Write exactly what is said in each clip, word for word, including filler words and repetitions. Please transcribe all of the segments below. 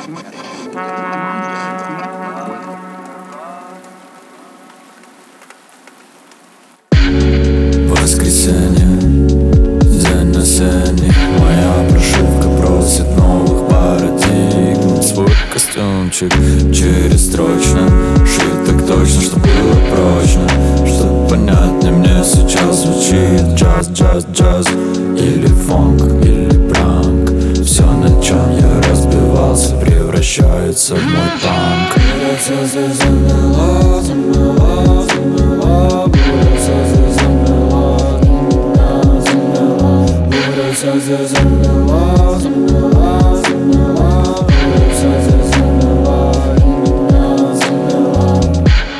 Воскресенье, день осенний. Моя прошивка просит новых парадигм. Свой костюмчик через строчно шит так точно, что было прочно. Что понятнее мне сейчас звучит джаз, джаз, джаз. Или фонк, или пранк. Все, на чем я разбивался, превращается в мой панк. Все здесь замело, замело, замело. Все здесь замело, замело. Все здесь замело, замело, замело. Все здесь замело, замело.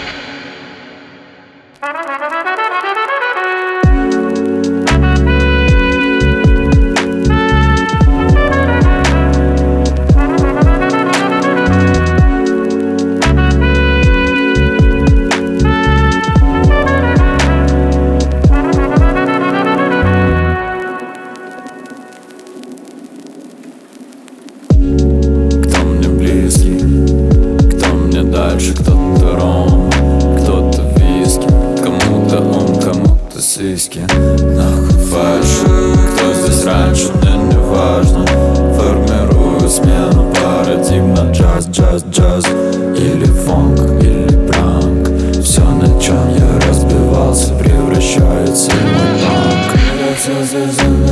Дальше кто-то ром, кто-то виски, кому-то он, кому-то сиськи. Нахуй фальши, кто здесь раньше, мне не важно. Формирую смену парадигм на джаз, джаз, джаз. Или фонк, или пранк. Все, на чем я разбивался, превращается в мой панк. Все здесь